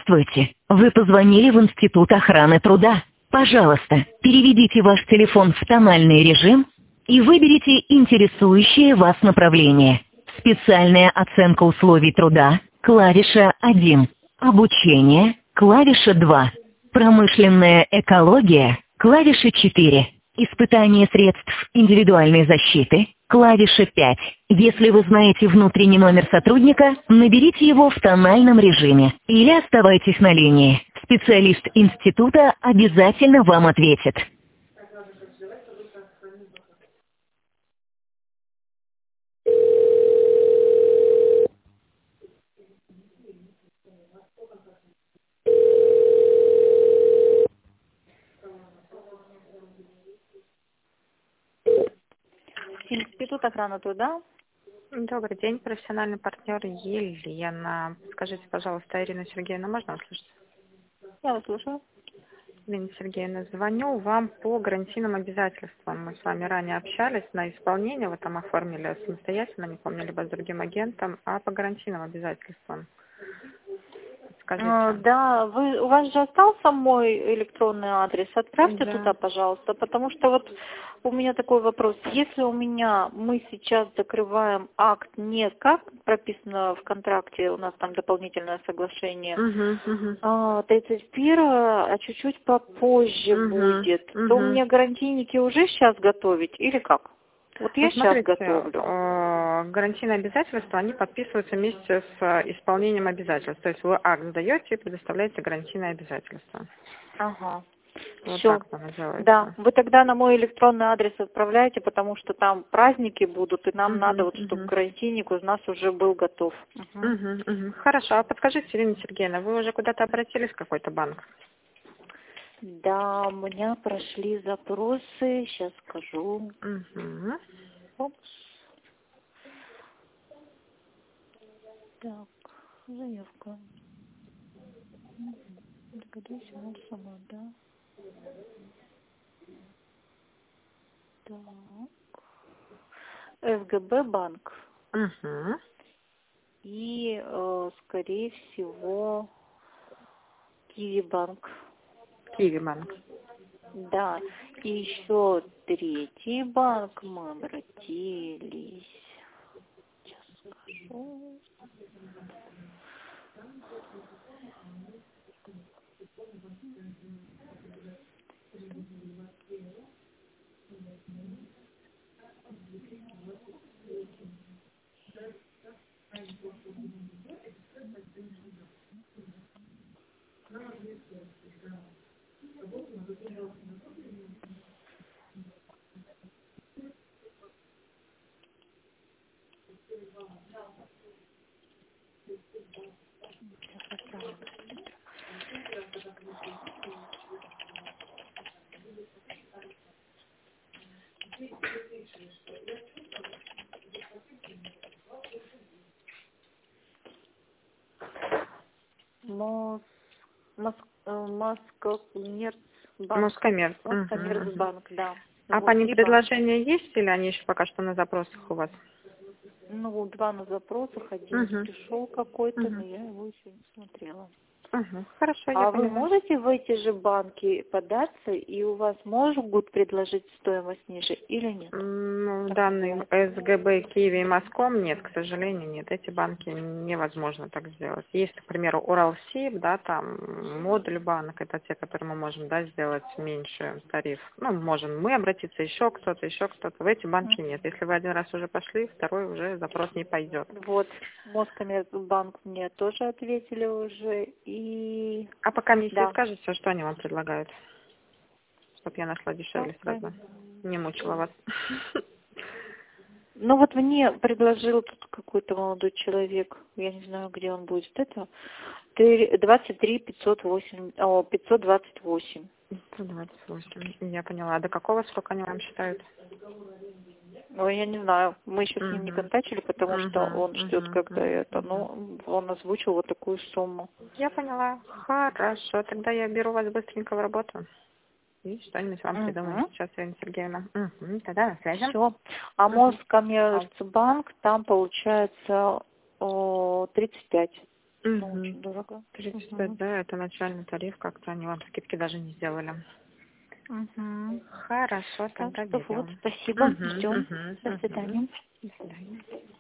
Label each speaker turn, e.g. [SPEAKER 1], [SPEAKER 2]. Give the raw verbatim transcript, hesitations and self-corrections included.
[SPEAKER 1] Здравствуйте. Вы позвонили в Институт охраны труда. Пожалуйста, переведите ваш телефон в тональный режим и выберите интересующее вас направление. Специальная оценка условий труда, клавиша один. Обучение, клавиша два. Промышленная экология, клавиша четыре. Испытание средств индивидуальной защиты, клавиша пять. Если вы знаете внутренний номер сотрудника, наберите его в тональном режиме или оставайтесь на линии. Специалист института обязательно вам ответит.
[SPEAKER 2] Институт охраны труда.
[SPEAKER 3] Добрый день, профессиональный партнер Елена. Скажите, пожалуйста, Ирина Сергеевна, можно услышать?
[SPEAKER 2] Я вас слушаю.
[SPEAKER 3] Ирина Сергеевна, звоню вам по гарантийным обязательствам. Мы с вами ранее общались на исполнение, вы там оформили самостоятельно, не помню, либо с другим агентом, а по гарантийным обязательствам. Скажите.
[SPEAKER 2] А, да, вы, у вас же остался мой электронный адрес, отправьте
[SPEAKER 3] Да.
[SPEAKER 2] туда, пожалуйста, потому что вот у меня такой вопрос. Если у меня, мы сейчас закрываем акт не как прописано в контракте, у нас там дополнительное соглашение,
[SPEAKER 3] Угу, угу.
[SPEAKER 2] а, тридцать первого, а чуть-чуть попозже
[SPEAKER 3] Угу,
[SPEAKER 2] будет,
[SPEAKER 3] угу.
[SPEAKER 2] то мне гарантийники уже сейчас готовить или как? Вот я
[SPEAKER 3] Ну,
[SPEAKER 2] сейчас
[SPEAKER 3] смотрите,
[SPEAKER 2] готовлю.
[SPEAKER 3] э, гарантийные обязательства, они подписываются вместе с э, исполнением обязательств. То есть вы акт сдаете и предоставляете гарантийные обязательства.
[SPEAKER 2] Ага.
[SPEAKER 3] Вот
[SPEAKER 2] Все.
[SPEAKER 3] так оно делается.
[SPEAKER 2] Да, вы тогда на мой электронный адрес отправляйте, потому что там праздники будут, и нам
[SPEAKER 3] Мгм,
[SPEAKER 2] надо, вот, чтобы
[SPEAKER 3] мгм.
[SPEAKER 2] гарантийник у нас уже был готов. Угу.
[SPEAKER 3] Мгм, мгм. Хорошо, а подскажите, Ирина Сергеевна, вы уже куда-то обратились в какой-то банк?
[SPEAKER 2] Да, у меня прошли запросы, сейчас скажу.
[SPEAKER 3] Угу.
[SPEAKER 2] Опс. Так, заявка. Догадайся, вот сама, да. Так. СГБ банк.
[SPEAKER 3] Угу.
[SPEAKER 2] И, э, скорее всего, Киви банк.
[SPEAKER 3] Киви банк.
[SPEAKER 2] Да, и еще третий банк мы обратились. Сейчас скажу. Сейчас отправим быстренько. Мос... Мос... э, Москоммерцбанк.
[SPEAKER 3] Москоммерц.
[SPEAKER 2] Москоммерцбанк, да.
[SPEAKER 3] А
[SPEAKER 2] Вот,
[SPEAKER 3] по ним
[SPEAKER 2] либо,
[SPEAKER 3] предложения есть или они еще пока что на запросах у вас?
[SPEAKER 2] ну, два на запросах, один
[SPEAKER 3] Угу.
[SPEAKER 2] пришел какой-то,
[SPEAKER 3] Угу.
[SPEAKER 2] но я его еще не смотрела.
[SPEAKER 3] Угу. Хорошо, я
[SPEAKER 2] А вы
[SPEAKER 3] поняла.
[SPEAKER 2] можете в эти же банки податься, и у вас могут предложить стоимость ниже или нет?
[SPEAKER 3] Ну, данный СГБ, Киви и Моском нет, к сожалению, нет. Эти банки невозможно так сделать. Есть, к примеру, Уралсиб, да, там, Модуль банк, это те, которые мы можем, да, сделать меньше тариф. Ну, можем мы обратиться, еще кто-то, еще кто-то. В эти банки нет. Если вы один раз уже пошли, второй уже запрос не пойдет.
[SPEAKER 2] Вот, Москоммерцбанк мне тоже ответили уже, и...
[SPEAKER 3] А по комиссии
[SPEAKER 2] Да.
[SPEAKER 3] скажете, что они вам предлагают? Чтоб я нашла дешевле
[SPEAKER 2] Пока.
[SPEAKER 3] сразу. Не мучила вас.
[SPEAKER 2] Ну вот мне предложил тут какой-то молодой человек, я не знаю, где он будет, это двадцать три пятьсот восемь, о, пятьсот двадцать восемь.
[SPEAKER 3] двадцать восемь. Я поняла. А до какого срока они вам считают?
[SPEAKER 2] Ой, я не знаю, мы еще с ним не
[SPEAKER 3] Мгм.
[SPEAKER 2] контактили, потому что
[SPEAKER 3] Мгм,
[SPEAKER 2] он ждет,
[SPEAKER 3] мгм,
[SPEAKER 2] когда
[SPEAKER 3] мгм,
[SPEAKER 2] это,
[SPEAKER 3] мгм.
[SPEAKER 2] ну, он озвучил вот такую сумму.
[SPEAKER 3] Я поняла. Хорошо. Тогда я беру вас быстренько в работу. И что-нибудь вам придумаем
[SPEAKER 2] Угу.
[SPEAKER 3] сейчас, Ирина Сергеевна. Угу. Тогда на связи.
[SPEAKER 2] Все. А
[SPEAKER 3] Мгм.
[SPEAKER 2] Москоммерцбанк, там получается о, тридцать пять. Ну,
[SPEAKER 3] Угу.
[SPEAKER 2] очень дорого.
[SPEAKER 3] тридцать
[SPEAKER 2] Угу.
[SPEAKER 3] пять, да, это начальный тариф, как-то они вам скидки даже не сделали.
[SPEAKER 2] Угу.
[SPEAKER 3] Хорошо,
[SPEAKER 2] Так
[SPEAKER 3] тогда
[SPEAKER 2] что вот,
[SPEAKER 3] берем.
[SPEAKER 2] спасибо,
[SPEAKER 3] Угу,
[SPEAKER 2] ждем.
[SPEAKER 3] угу,
[SPEAKER 2] До
[SPEAKER 3] угу.
[SPEAKER 2] свидания.
[SPEAKER 3] До свидания.